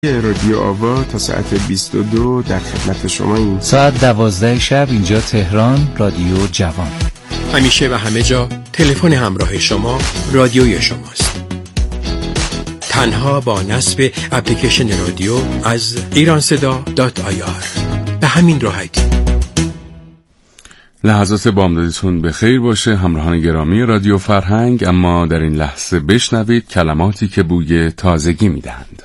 رادیو آوا تا ساعت 22 در خدمت شما این ساعت 12 شب اینجا تهران رادیو جوان. همیشه و همه جا تلفن همراه شما رادیوی شماست. تنها با نصب اپلیکیشن رادیو از ایرانصدا.ir به همین راحتی. لحظات بامدادتون به خیر باشه همراهان گرامی رادیو فرهنگ. اما در این لحظه بشنوید کلماتی که بوی تازگی میدهند.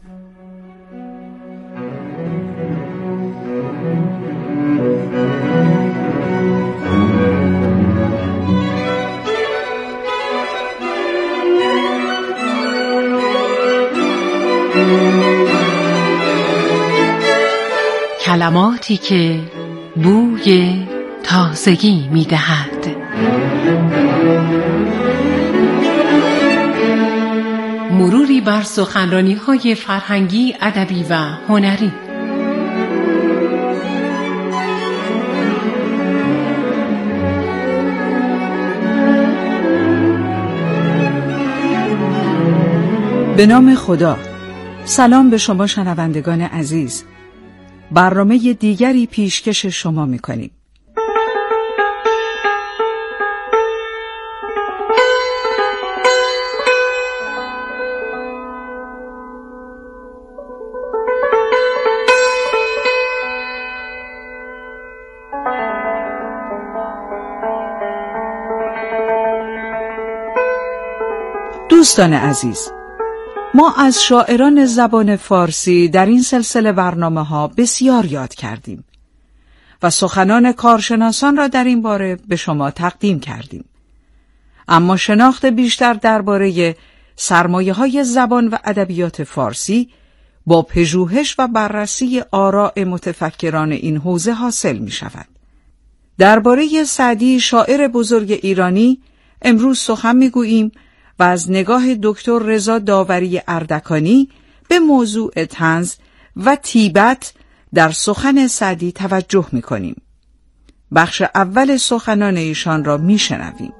کلماتی که بوی تازگی می‌دهد. مروری بر سخنرانی‌های فرهنگی، ادبی و هنری. به نام خدا. سلام به شما شنوندگان عزیز. برنامه دیگری پیشکش شما می‌کنیم. دوستان عزیز، ما از شاعران زبان فارسی در این سلسله برنامه‌ها بسیار یاد کردیم و سخنان کارشناسان را در این باره به شما تقدیم کردیم. اما شناخت بیشتر درباره سرمایه‌های زبان و ادبیات فارسی با پژوهش و بررسی آراء متفکران این حوزه حاصل می‌شود. درباره سعدی شاعر بزرگ ایرانی امروز سخن می‌گوییم و از نگاه دکتر رضا داوری اردکانی به موضوع طنز و طیبت در سخن سعدی توجه می‌کنیم. بخش اول سخنان ایشان را می‌شنویم.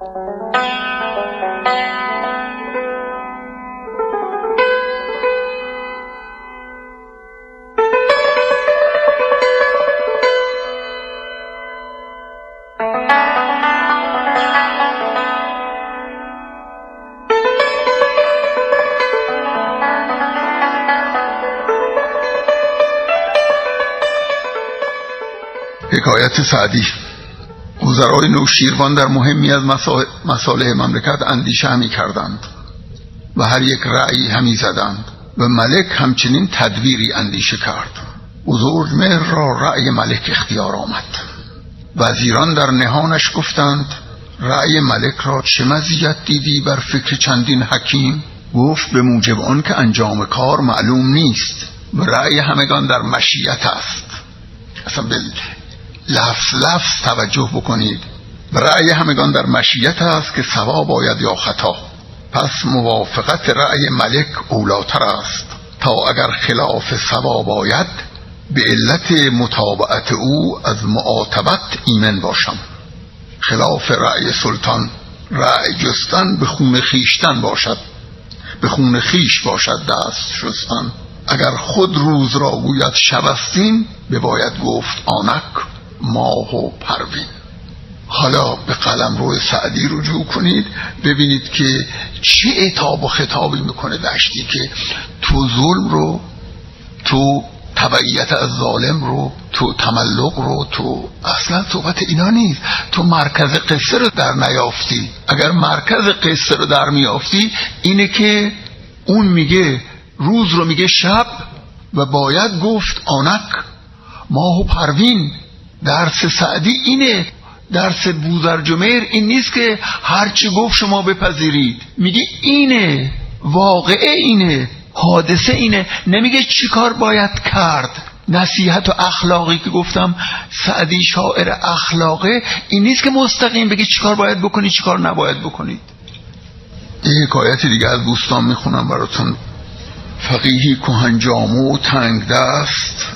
حکایت سعدی. وزرای نوشیروان در مهمی از مصالح مملکت اندیشه همی کردند و هر یک رأی همی زدند و ملک همچنین تدبیری اندیشه کرد. بزرجمهر را رأی ملک اختیار آمد. وزیران در نهانش گفتند رأی ملک را چه مزیت دیدی بر فکر چندین حکیم؟ گفت به موجب آن که انجام کار معلوم نیست و رأی همگان در مشیت است. اصلا لفظ توجه بکنید. رأی همگان در مشیت است که صواب آید یا خطا. پس موافقت رأی ملک اولاتر است تا اگر خلاف صواب آید به علت متابعت او از معاتبت ایمن باشم. خلاف رأی سلطان رأی جستن به خون خیشتن باشد، به خون خیش باشد دست شستن. اگر خود روز را گوید شب استین بباید گفت آنک ماه و پروین. حالا به قلمرو سعدی رجوع کنید، ببینید که چه عتاب و خطابی میکنه دشتی که تو ظلم رو، تو تبعیت از ظالم رو، تو تملق رو، تو اصلا صحبت اینا نیست. تو مرکز قصه رو در نیافتی. اگر مرکز قصه رو در میافتی اینه که اون میگه روز رو میگه شب و باید گفت آنک ماه و پروین. درس سعدی اینه. درس بوزرجمهر این نیست که هرچی گفت شما بپذیرید. میگه اینه، واقعه اینه، حادثه اینه. نمیگه چی کار باید کرد. نصیحت و اخلاقی که گفتم سعدی شاعر اخلاقه، این نیست که مستقیم بگه چی کار باید بکنید چی کار نباید بکنید. یه حکایت دیگه از بوستان میخونم براتون. فقیهی کهنجامو و تنگ دست.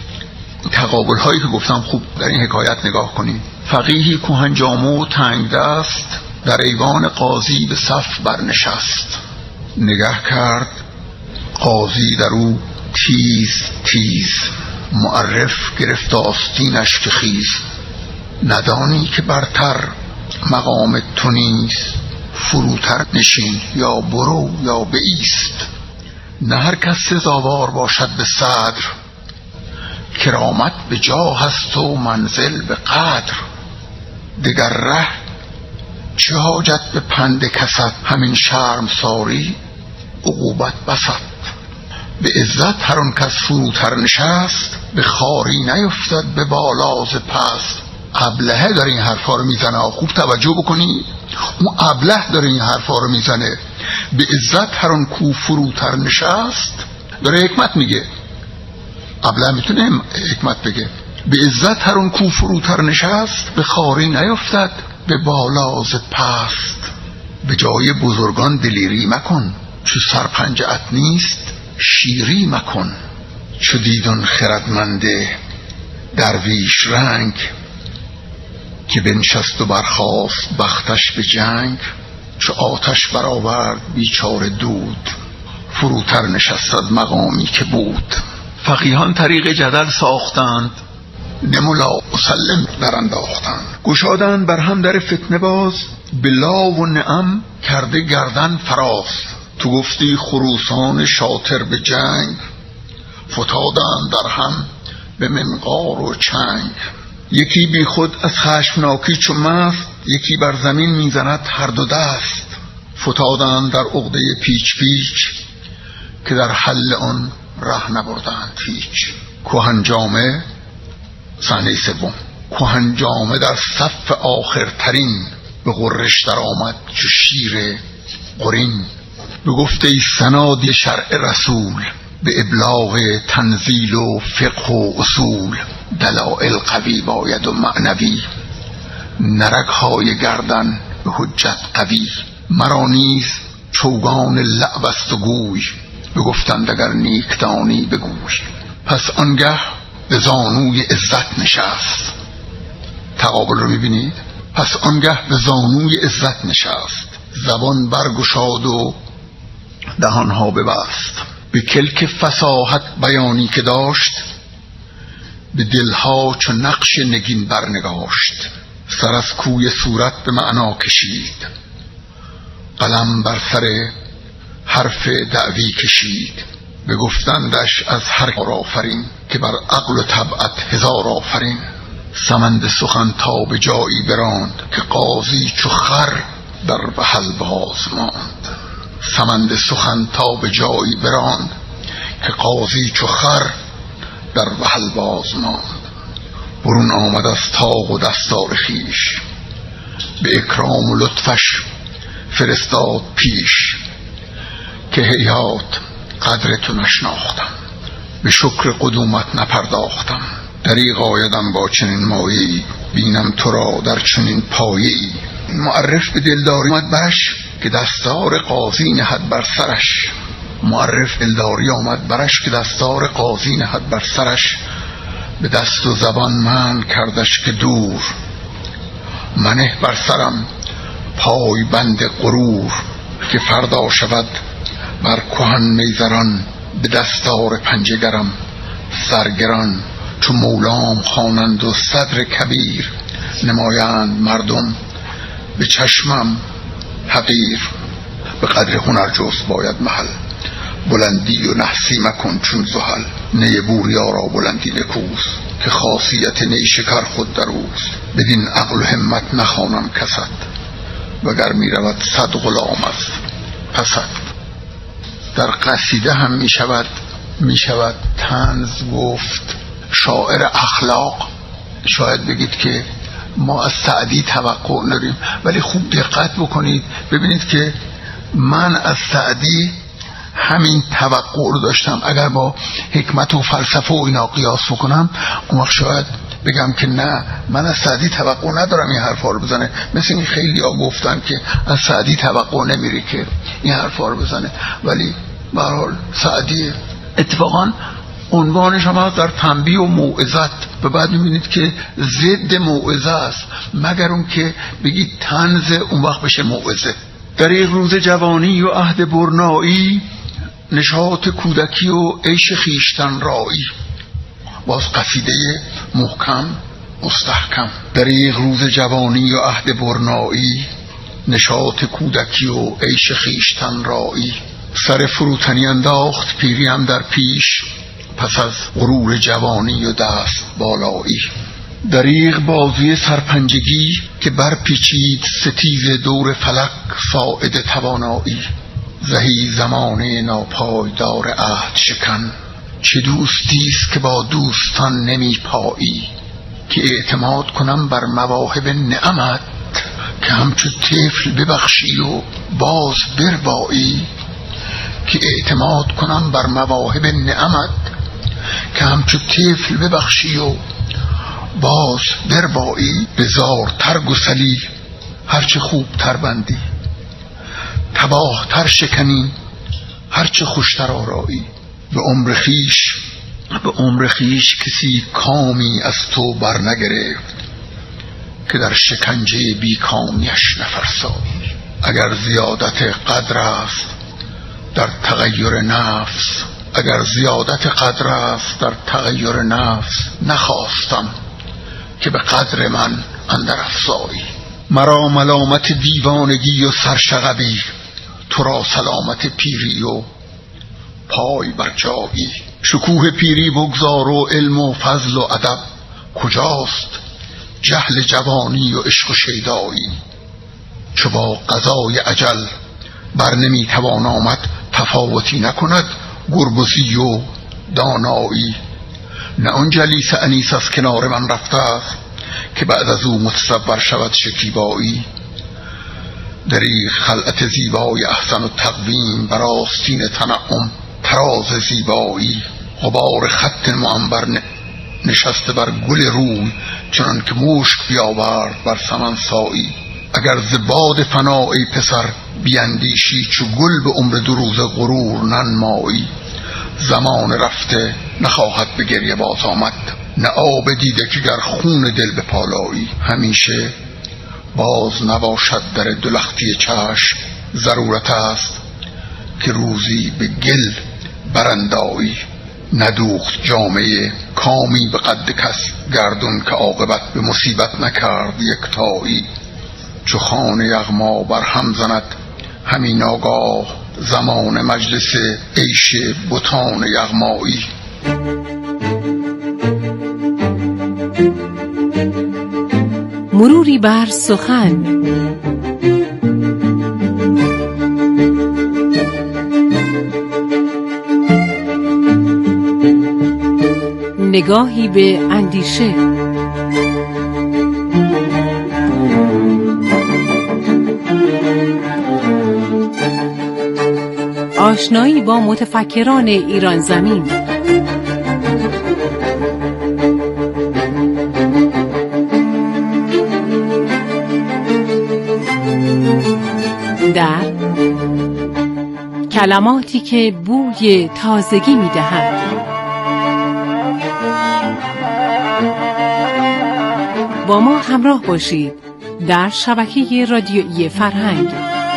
تقابل هایی که گفتم خوب در این حکایت نگاه کنید. فقیهی کهنجامو و تنگ دست در ایوان قاضی به صف برنشست. نگه کرد قاضی در او تیز تیز معرف گرفت آستینش که خیز. ندانی که برتر مقام تو نیست، فروتر نشین یا برو یا بایست. نه هر کس سزاوار باشد به صدر، کرامت به جاه است و منزل به قدر. دگر ره چه حاجت به پند کست، همین شرم ساری عقوبت بسد. به عزت هر آن کس فروتر نشست، به خواری نیفتد به بالا ز پست. ابلهه داره این حرفا رو میزنه، خوب توجه بکنی. اون ابله داره این حرفا رو میزنه. به عزت هر آن کو فروتر نشست، داره حکمت میگه. ابله میتونه حکمت بگه. به عزت هر آن کو فروتر نشست، به خواری نیفتد به بالا ز پست. به جای بزرگان دلیری مکن، چو سرپنجه‌ات نیست شیری مکن. چو دیدن خردمنده درویش رنگ، که بنشست و برخاست بختش به جنگ. چو آتش برآورد بیچاره دود، فروتر نشست از مقامی که بود. فقیهان طریق جدل ساختند، نمولا مسلم در انداختند. گشادند بر هم در فتنه باز، بلا و نعم کرده گردن فراز. تو گفتی خروسان شاطر به جنگ، فتادند در هم به منقار و چنگ. یکی بی خود از خشمناکی چو مست، یکی بر زمین میزند هر دو دست. فتادند در عقده پیچ پیچ، که در حل آن ره نبردند هیچ. کهنجامه صحنه سوم. کهنجامه در صف آخرترین، به غرش در آمد چو شیر قرین. بگفت ای سنادی شرع رسول، به ابلاغ تنزیل و فقه و اصول. دلائل قوی باید و معنوی، نرگ‌های گردن به حجت قوی. مرا نیز چوگان لعب است و گوی، بگفتند اگر نیکدانی بگوی. پس آنگه به زانوی عزت نشست. تقابل رو میبینید؟ پس آنگه به زانوی عزت نشست. زبان برگشاد و دهانها ببست. به کلک فصاحت بیانی که داشت، به دلها چو نقش نگین برنگاشت. سر از کوی صورت به معنا کشید، قلم بر سر حرف دعوی کشید. بگفتندش از هر کار آفرین، که بر عقل و طبعت هزار آفرین. سمند سخن تا به جایی براند، که قاضی چو خر در وحل باز ماند. سمند سخن تا به جایی براند، که قاضی چو خر در وحل باز ماند. برون آمد از طاق و دستار خیش، به اکرام و لطفش فرستاد پیش. که هیهات قدر تو نشناختم، به شکر قدومت نپرداختم. دریغ آیدم با چنین مایه‌ای، بینم تو را در چنین پایه‌ای. معرف به دلداری آمد برش، که دستار قاضی نهد بر سرش. معرف دلداری آمد برش، که دستار قاضی نهد بر سرش. به دست و زبان من کردش که دور، منه بر سرم پای بند غرور. که فردا شود بر کهن میزران، به دستار پنجگرم سرگران. چو مولام خوانند و صدر کبیر، نمایند مردم به چشمم حقیر. به قدر هنر جست باید محل، بلندی و نحسی مکن چون زحل. نی بوریا را بلندی نکوست، که خاصیت نیشکر خود در اوست. بدین عقل و همت نخوانم کست، وگر می رود صد غلام است پست. در قصیده هم می شود طنز گفت. شاعر اخلاق، شاید بگید که ما از سعدی توقع نداریم، ولی خوب دقت بکنید ببینید که من از سعدی همین توقع رو داشتم. اگر با حکمت و فلسفه و اینا قیاس بکنم، اون وقت شاید بگم که نه، من از سعدی توقع ندارم این حرفا رو بزنه. مثل این خیلی ها گفتن که از سعدی توقع نمیری که این حرفا رو بزنه، ولی به هر حال سعدی اتفاقا عنوانش هم در تنبیه و موعظت، و بعد میبینید که ضد موعظه است، مگر اون که بگید طنز، اون وقت بشه موعظه. در یک روز جوانی و عهد برنایی، نشاط کودکی و عیش خیشتن رایی. باز قصیده محکم مستحکم. دریغ روز جوانی و عهد برنایی، نشاط کودکی و عیش خیشتن رایی. سر فروتنی انداخت پیری هم در پیش، پس از غرور جوانی و دست بالایی. دریغ بازوی سرپنجگی که برپیچید ستیز دور فلک ساعد توانایی. زهی زمانه ناپایدار عهد شکن، چه دوستیست که با دوستان نمی پایی. که اعتماد کنم بر مواهب نعمت، که همچو طفل ببخشی و باز بربایی. که اعتماد کنم بر مواهب نعمت، که همچو طفل ببخشی و باز بربایی. بزار تر گسلی هرچه خوب تر بندی، تباه تر شکنی هرچه خوشتر آرایی. به عمر خیش کسی کامی از تو بر نگرفت، که در شکنجه بی کامیش نفرسایی. اگر زیادت قدر است در تغییر نفس، اگر زیادت قدر است در تغییر نفس، نخواستم که به قدر من اندر افزایی. مرا ملامت دیوانگی و سرشغبی، تو را سلامت پیری و پای بر جایی. شکوه پیری بگذار و علم و فضل و ادب، کجاست جهل جوانی و عشق و شیدایی. چو با قضای اجل بر نمی توان آمد، تفاوتی نکند گربزی و دانایی. نه آن جلیس انیس از کنار من رفته است، که بعد از او متصور شود شکیبایی. دریغ خلعت زیبای احسن و تقویم، بر آستین تنعم تراز زیبایی. غبار خط معنبر نشسته بر گل روی، چنان که مشک بیاورد بر سمن سایی. اگر ز باد فنا ای پسر بیندیشی، چو گل به عمر 2 روز غرور ننمایی. زمان رفته نخواهد به گریه باز آمد، نه آب دیده که گر خون دل به پالایی. همیشه باز نباشد در 2 لختی چشم، ضرورت است که روزی به گل برندایی. ندوخت جامعه کامی به قد کس گردون، که عاقبت به مصیبت نکرد یکتایی. چو خانه یغما بر هم زند همین آگاه، زمان مجلس عیش بتان یغمایی. مروری بر سخن. نگاهی به اندیشه. آشنایی با متفکران ایران زمین. در کلماتی که بوی تازگی می‌دهند. با ما همراه باشید در شبکه رادیویی فرهنگ.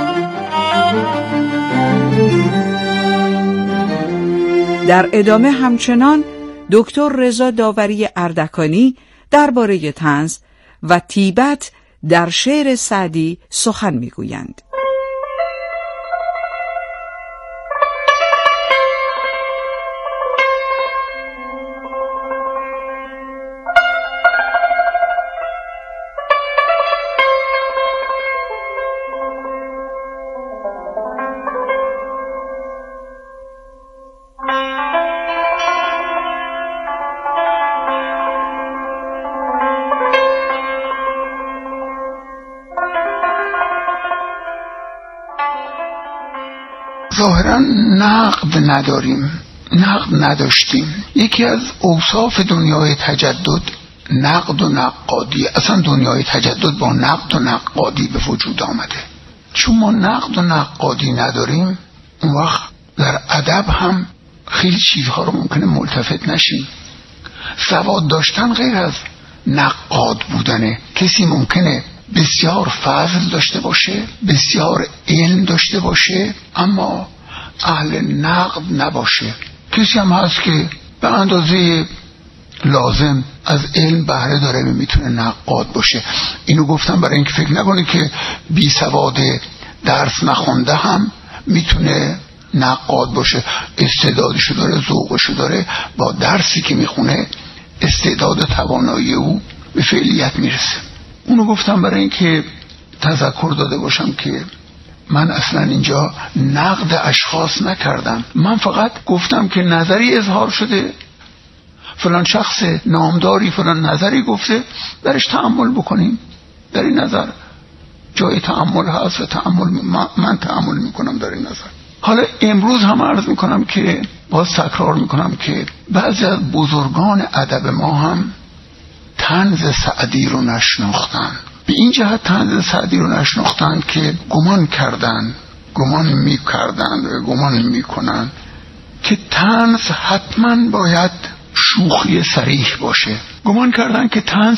در ادامه همچنان دکتر رضا داوری اردکانی درباره طنز و طیبت در شعر سعدی سخن میگویند. ظاهرا نقد نداریم، نقد نداشتیم. یکی از اوصاف دنیای تجدد نقد و نقادی. اصلا دنیای تجدد با نقد و نقادی به وجود آمده. چون ما نقد و نقادی نداریم، اون وقت در ادب هم خیلی چیزها رو ممکنه ملتفت نشیم. سواد داشتن غیر از نقاد بودنه. کسی ممکنه بسیار فضل داشته باشه، بسیار علم داشته باشه، اما اهل نقد نباشه. کسی هم هست که به اندازه لازم از علم بهره داره میتونه نقاد باشه. اینو گفتم برای اینکه فکر نکنید که بی سواد درس نخونده هم میتونه نقاد باشه. استعدادشو داره، ذوقشو داره، با درسی که میخونه استعداد و توانایی او به فعلیت میرسه. اونو گفتم برای اینکه تذکر داده باشم که من اصلا اینجا نقد اشخاص نکردم. من فقط گفتم که نظری اظهار شده، فلان شخص نامداری فلان نظری گفته، درش تأمل بکنیم. در این نظر جای تأمل هست و من تأمل میکنم در این نظر. حالا امروز هم عرض میکنم که باز تکرار میکنم که بعضی از بزرگان ادب ما هم طنز سعدی رو نشناختن. به این جهت طنز سعدی رو نشناختن که گمان میکنن که طنز حتما باید شوخی صریح باشه. گمان کردن که طنز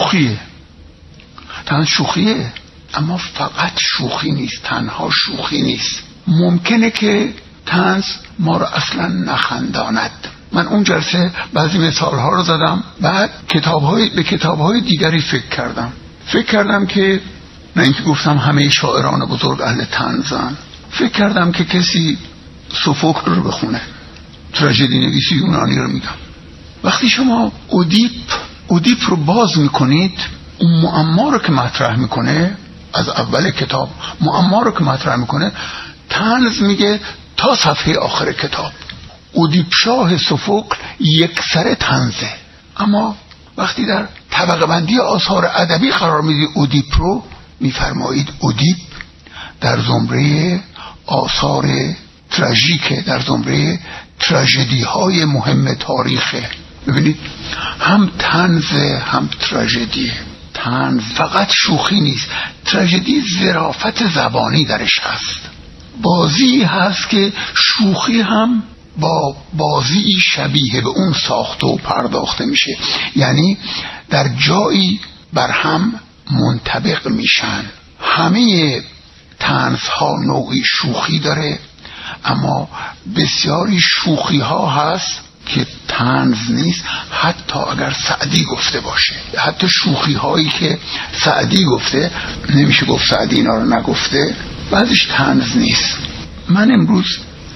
شوخیه، اما فقط شوخی نیست، تنها شوخی نیست. ممکنه که طنز ما رو اصلا نخنداند. من اون جلسه بعضی مثال ها رو زدم، بعد به کتاب های دیگری فکر کردم که نه اینکه گفتم همه شاعران بزرگ اهل طنزن، فکر کردم که کسی سوفوکل رو بخونه، تراژدی نویسی یونانی رو میگم. وقتی شما اودیپ رو باز میکنید، اون معما رو که مطرح میکنه، از اول کتاب معما رو که مطرح میکنه، طنز میگه تا صفحه آخر کتاب. اودیپ شاه سوفوکل یک سر طنزه. اما وقتی در طبقه بندی آثار ادبی قرار میدید اودیپ رو، میفرمایید اودیپ در زمره آثار تراژیکه، در زمره تراژدی های مهم تاریخه. ببینید، هم طنزه هم تراژدیه. طنز فقط شوخی نیست، تراژدی ظرافت زبانی درش هست. بازی هست که شوخی هم با بازی شبیه به اون ساخته و پرداخته میشه، یعنی در جایی بر هم منطبق میشن. همه طنزها نوعی شوخی داره، اما بسیاری شوخی ها هست که طنز نیست، حتی اگر سعدی گفته باشه. حتی شوخی هایی که سعدی گفته، نمیشه گفت سعدی اینا رو نگفته، بعضیش طنز نیست. من امروز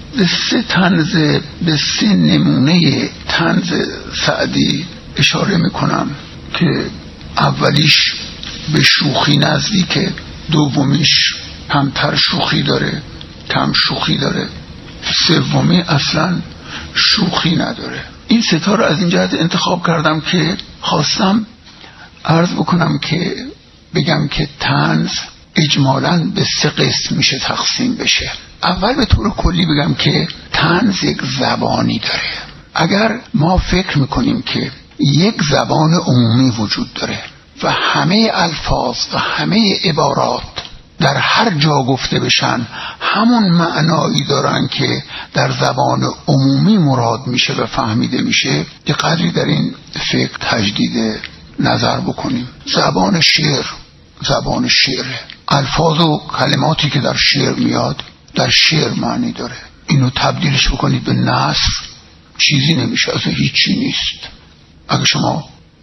به سه نمونه طنز سعدی اشاره میکنم که اولیش به شوخی نزدیکه، دومیش کمتر شوخی داره، کم شوخی داره، سومی اصلا شوخی نداره. این سه تا رو از این جهت انتخاب کردم که خواستم عرض بکنم که بگم که طنز اجمالاً به سه قسم میشه تقسیم بشه. اول به طور کلی بگم که طنز یک زبانی داره. اگر ما فکر میکنیم که یک زبان عمومی وجود داره و همه الفاظ و همه عبارات در هر جا گفته بشن همون معنایی دارن که در زبان عمومی مراد میشه و فهمیده میشه، یه قدری در این فکر تجدید نظر بکنیم. زبان شعره، الفاظ و کلماتی که در شعر میاد در شعر معنی داره. اینو تبدیلش بکنید به نثر، چیزی نمیشه، اصلا هیچی نیست. اگه شما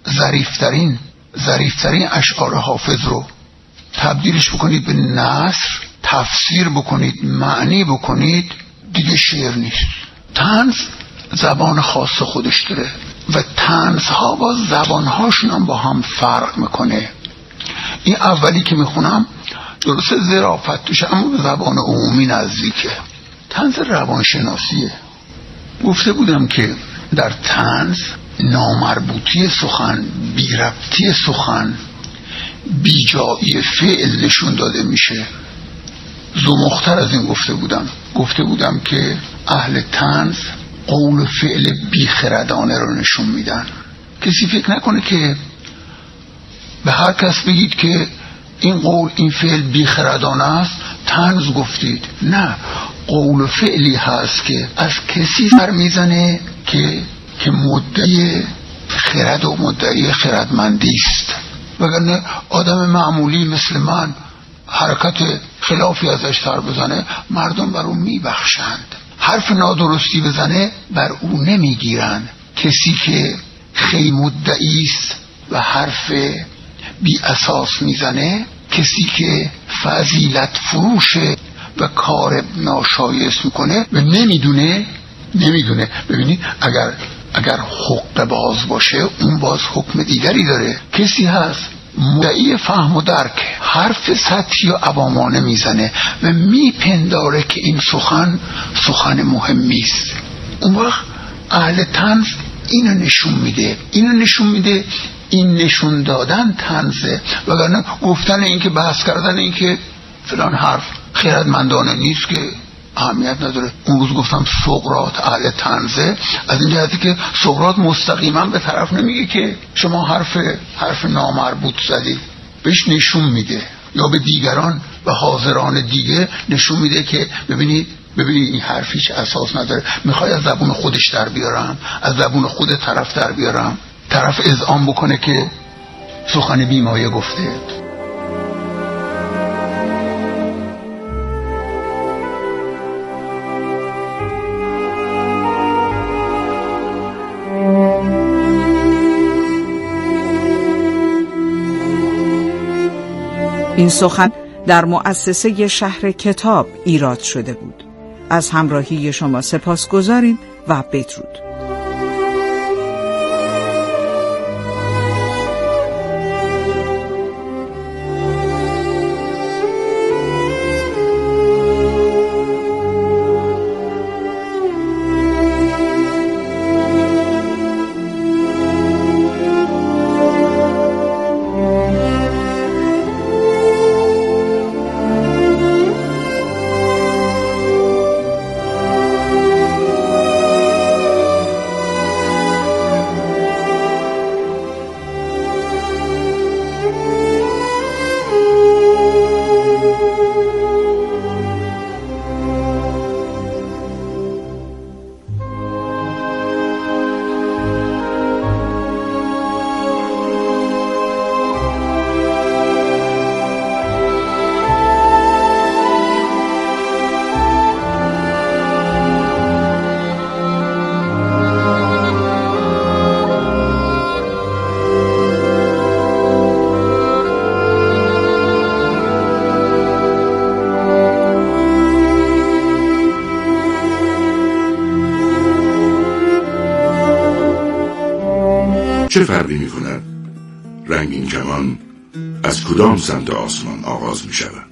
ظریفترین اشعار حافظ رو تبدیلش بکنید به نثر، تفسیر بکنید، معنی بکنید، دیگه شعر نیست. طنز زبان خاص خودش داره و طنزها با زبانهاشون هم با هم فرق میکنه. این اولی که میخونم درسته ظرافت توشه، اما به زبان عمومی نزدیکه. طنز روانشناسیه. گفته بودم که در طنز نامربوطی سخن، بی‌ربطی سخن، بیجایی فعل نشون داده میشه. زمختر از این گفته بودم که اهل طنز قول و فعل بیخردانه رو نشون میدن. کسی فکر نکنه که به هر کس بگید که این قول این فعل بیخردانه است طنز گفتید. نه، قول و فعلی هست که از کسی سر میزنه که مدعی خرد و مدعی خردمندی است، وگرنه آدم معمولی مثل من حرکت خلافی ازش سر بزنه مردم بر اون میبخشند. حرف نادرستی بزنه بر او نمیگیرن. کسی که خیلی مدعی است و حرف بی اساس میزنه، کسی که فضیلت فروشه و کار ناشایست میکنه و نمیدونه. ببینید اگر حق باز باشه اون باز حکم دیگری داره. کسی هست مدعی فهم و درک، حرف سطحی و عوامانه میزنه و میپنداره که این سخن مهمی است. اون وقت اهل طنز اینو نشون میده. این نشون دادن طنزه، وگرنه گفتن این که بحث کردن این که فلان حرف خیرتمندانه نیست که اهمیت نداره. اون روز گفتم سقراط اهل طنزه، از این جهتی که سقراط مستقیما به طرف نمیگه که شما حرف نامربوط زدی، بهش نشون میده، یا به دیگران و حاضران دیگه نشون میده که ببینید این حرف هیچ اساس نداره. میخوای از زبون خودش در بیارم، از زبون خود طرف در بیارم، طرف اذعان بکنه که سخن بیمایه گفته. این سخن در مؤسسه شهر کتاب ایراد شده بود. از همراهی شما سپاسگزاریم و بدرود. چه فرقی می کند رنگین کمان از کدام سمت آسمان آغاز می شود؟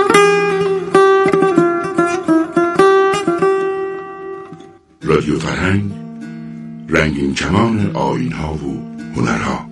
رادیو فرهنگ، رنگین کمان آیین‌ها و هنرها.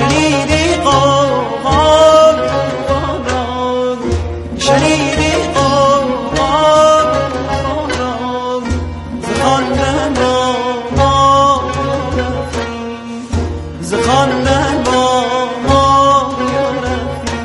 شنیدی قوقای باران، شنیدی قوقای باران، ز خواندن با ما رفتی، ز خواندن با ما رفتی.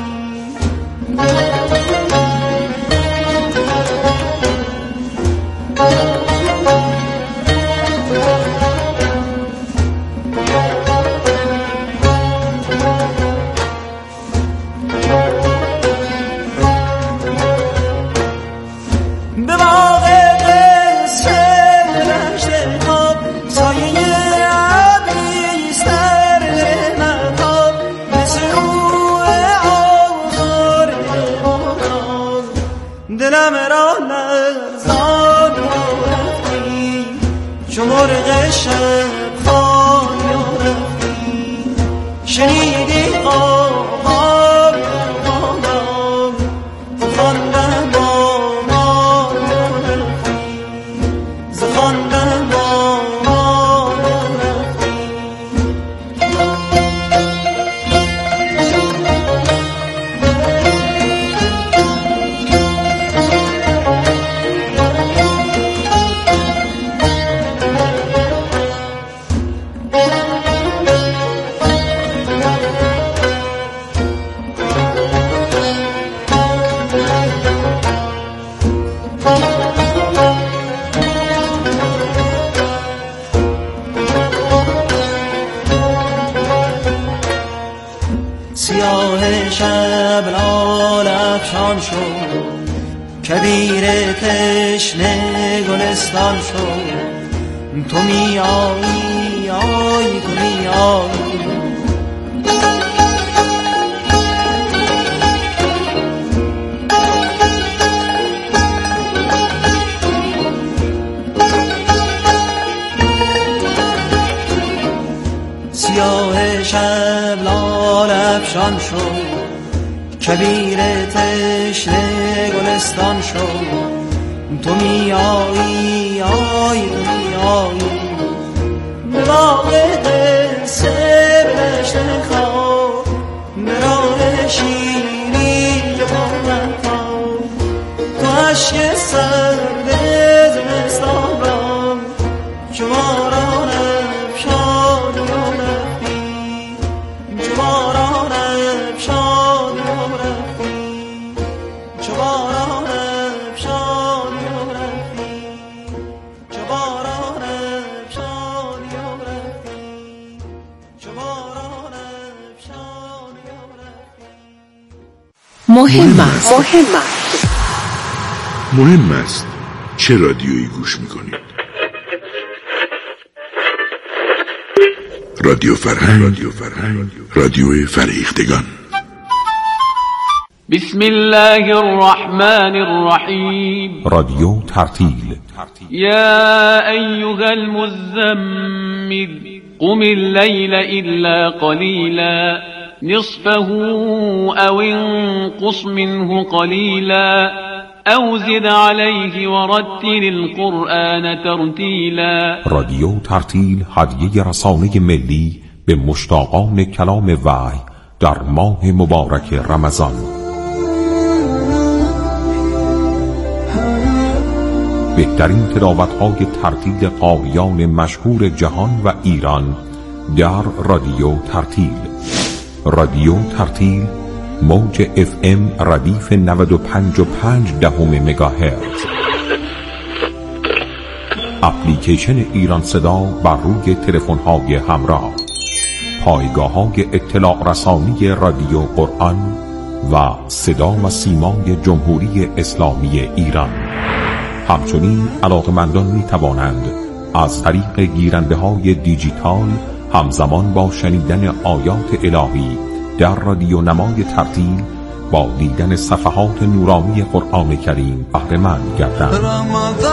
به باغ قصر دشت خواب سایه ابری سر مهتاب، مثل روح آزار باران دلم را لرزان رفتی، چو مرغ شب خواب رفتی. شنیدی قوقای باران، خواندن با ما رفتی، ز خواندن با ما رفتی. سیاه شب لال افشان شد، کبیر تشنه گلستان شد. تو می آیی آی تو می آیی، سیاه شب لال افشان شد، کبیر تشنه گلستان شد. تو می آیی آی تو می آیی، به باغ قصر دشت خواب، به راه شیرین با مهتاب. تو اشک سرد زمستان را چو باران افشان رفتی، چو باران افشان رفتی، چو باران افشان رفتی، چو باران افشان رفتی، چو باران افشان رفتی. مهم است چه رادیویی گوش میکنید. رادیو فرهنگ، رادیو فریختگان. بسم الله الرحمن الرحیم. رادیو ترتیل. یا ایها المزمل قم الليل إلا قليلا نصفه أو انقص منه قليلا أو زد عليه ورتل القرآن ترتیلا. رادیو ترتیل هدیه رسانه ملی به مشتاقان کلام وحی در ماه مبارک رمضان. بهترین تلاوت‌های ترتیل قاریان مشهور جهان و ایران در رادیو ترتیل. رادیو ترتیل موج FM ردیف 95.5 مگاهرتز. اپلیکیشن ایران صدا بر روی تلفن‌های همراه، پایگاه‌های اطلاع رسانی رادیو قرآن و صدا و سیمای جمهوری اسلامی ایران. همچنین علاقه‌مندان می‌توانند از طریق گیرنده‌های دیجیتال همزمان با شنیدن آیات الهی در رادیو نمای ترتیل با دیدن صفحات نورانی قرآن کریم بهره مند گردند.